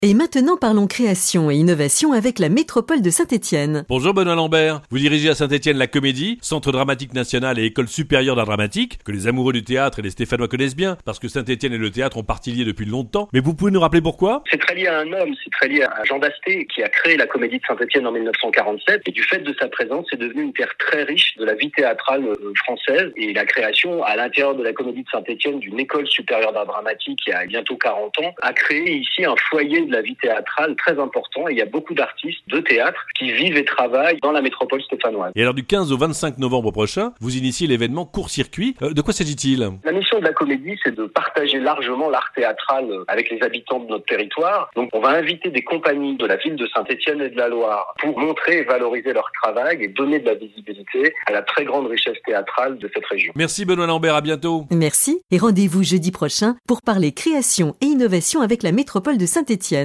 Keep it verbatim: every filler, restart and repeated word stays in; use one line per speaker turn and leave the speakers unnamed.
Et maintenant, parlons création et innovation avec la métropole de Saint-Étienne.
Bonjour Benoît Lambert, vous dirigez à Saint-Étienne la Comédie, Centre dramatique national et École supérieure d'art dramatique, que les amoureux du théâtre et les Stéphanois connaissent bien, parce que Saint-Étienne et le théâtre ont partie liés depuis longtemps. Mais vous pouvez nous rappeler pourquoi ?
C'est très lié à un homme, c'est très lié à Jean Dasté, qui a créé la Comédie de Saint-Étienne en dix-neuf cent quarante-sept, et du fait de sa présence, c'est devenu une terre très riche de la vie théâtrale française, et la création à l'intérieur de la Comédie de Saint-Étienne d'une École supérieure d'art dramatique il y a bientôt quarante ans, a créé ici un foyer de la vie théâtrale très important, et il y a beaucoup d'artistes de théâtre qui vivent et travaillent dans la métropole stéphanoise.
Et alors du quinze au vingt-cinq novembre prochain, vous initiez l'événement Court-Circuit. Euh, de quoi s'agit-il ?
La mission de la Comédie, c'est de partager largement l'art théâtral avec les habitants de notre territoire. Donc on va inviter des compagnies de la ville de Saint-Étienne et de la Loire pour montrer et valoriser leur travail et donner de la visibilité à la très grande richesse théâtrale de cette région.
Merci Benoît Lambert, à bientôt.
Merci et rendez-vous jeudi prochain pour parler création et innovation avec la métropole de Saint-Étienne.